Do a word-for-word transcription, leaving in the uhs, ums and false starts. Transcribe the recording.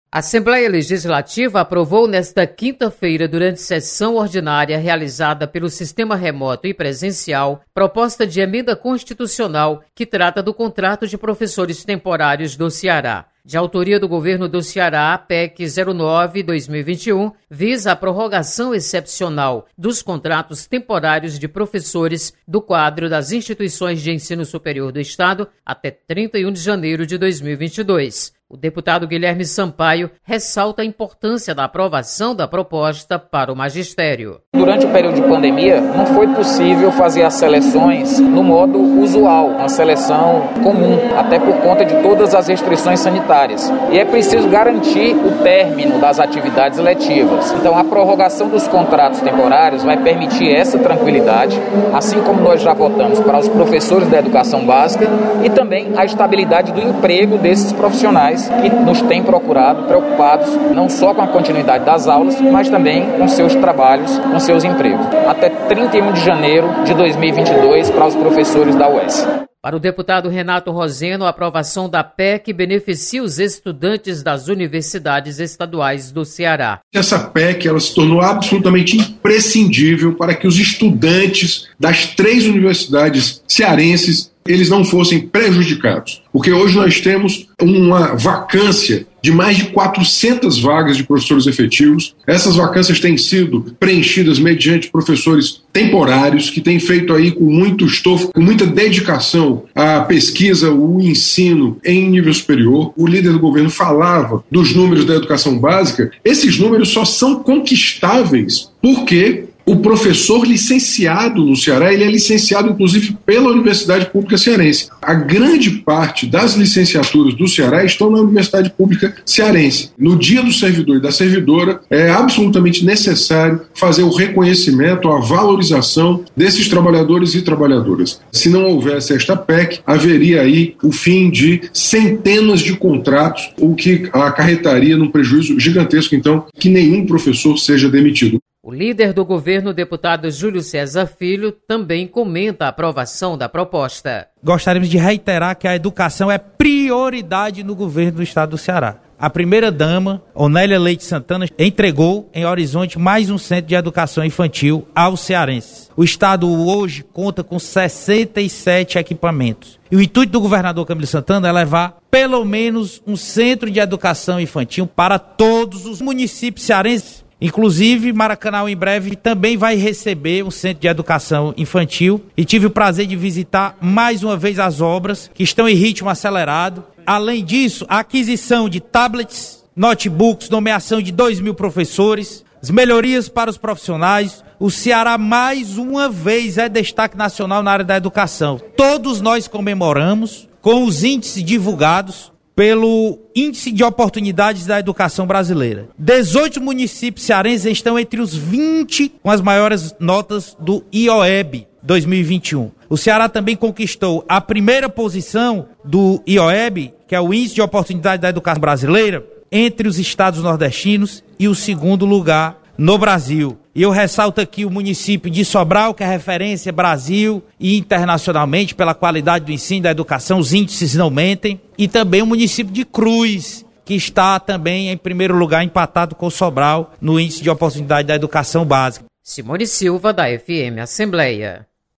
A Assembleia Legislativa aprovou nesta quinta-feira, durante sessão ordinária realizada pelo Sistema Remoto e Presencial, proposta de emenda constitucional que trata do contrato de professores temporários do Ceará. De autoria do governo do Ceará, a P E C zero nove barra dois mil e vinte e um visa a prorrogação excepcional dos contratos temporários de professores do quadro das instituições de ensino superior do Estado até trinta e um de janeiro de dois mil e vinte e dois. O deputado Guilherme Sampaio ressalta a importância da aprovação da proposta para o magistério. Durante o período de pandemia, não foi possível fazer as seleções no modo usual, uma seleção comum, até por conta de todas as restrições sanitárias. E é preciso garantir o término das atividades letivas. Então, a prorrogação dos contratos temporários vai permitir essa tranquilidade, assim como nós já votamos para os professores da educação básica e também a estabilidade do emprego desses profissionais que nos têm procurado, preocupados não só com a continuidade das aulas, mas também com seus trabalhos, com seus empregos. Até trinta e um de janeiro de dois mil e vinte e dois para os professores da U E S. Para o deputado Renato Roseno, a aprovação da P E C beneficia os estudantes das universidades estaduais do Ceará. Essa P E C ela se tornou absolutamente imprescindível para que os estudantes das três universidades cearenses eles não fossem prejudicados. Porque hoje nós temos uma vacância de mais de quatrocentas vagas de professores efetivos. Essas vacâncias têm sido preenchidas mediante professores temporários que têm feito aí com muito estofo, com muita dedicação à pesquisa, o ensino em nível superior. O líder do governo falava dos números da educação básica. Esses números só são conquistáveis porque o professor licenciado no Ceará, ele é licenciado inclusive pela Universidade Pública Cearense. A grande parte das licenciaturas do Ceará estão na Universidade Pública Cearense. No dia do servidor e da servidora, é absolutamente necessário fazer o reconhecimento, a valorização desses trabalhadores e trabalhadoras. Se não houvesse esta P E C, haveria aí o fim de centenas de contratos, o que acarretaria num prejuízo gigantesco, então, que nenhum professor seja demitido. O líder do governo, o deputado Júlio César Filho, também comenta a aprovação da proposta. Gostaríamos de reiterar que a educação é prioridade no governo do estado do Ceará. A primeira-dama, Onélia Leite Santana, entregou em Horizonte mais um centro de educação infantil aos cearenses. O estado hoje conta com sessenta e sete equipamentos. E o intuito do governador Camilo Santana é levar pelo menos um centro de educação infantil para todos os municípios cearenses. Inclusive, Maracanã, em breve, também vai receber um centro de educação infantil e tive o prazer de visitar mais uma vez as obras que estão em ritmo acelerado. Além disso, a aquisição de tablets, notebooks, nomeação de dois mil professores, as melhorias para os profissionais. O Ceará, mais uma vez, é destaque nacional na área da educação. Todos nós comemoramos com os índices divulgados pelo Índice de Oportunidades da Educação Brasileira. dezoito municípios cearenses estão entre os vinte com as maiores notas do I O E B dois mil e vinte e um. O Ceará também conquistou a primeira posição do I O E B, que é o Índice de Oportunidade da Educação Brasileira, entre os estados nordestinos e o segundo lugar no Brasil. E eu ressalto aqui o município de Sobral, que é referência Brasil e internacionalmente pela qualidade do ensino e da educação, os índices não mentem. E também o município de Cruz, que está também em primeiro lugar, empatado com Sobral no índice de oportunidade da educação básica. Simone Silva, da F M Assembleia.